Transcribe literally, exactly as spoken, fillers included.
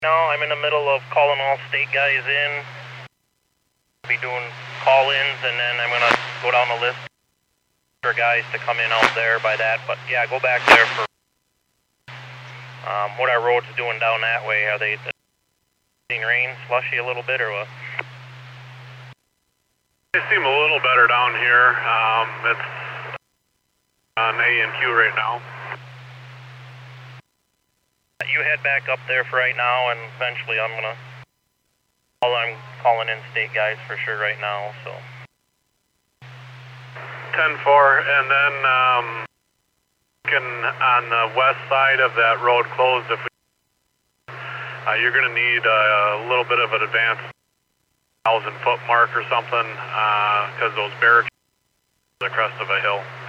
No, I'm in the middle of calling all state guys in. Be doing call-ins, and then I'm gonna go down the list for guys to come in out there by that. But yeah, go back there for um, what our roads doing down that way. Are they seeing rain, slushy a little bit, or what? They seem a little better down here. Um, it's on A and Q right now. You head back up there for right now, and eventually I'm gonna. I'm calling in state guys for sure right now. So. ten four, and then um, can on the west side of that road closed. If we, uh, you're going to need a, a little bit of an advance, thousand foot mark or something, because uh, those barricades are the crest of a hill.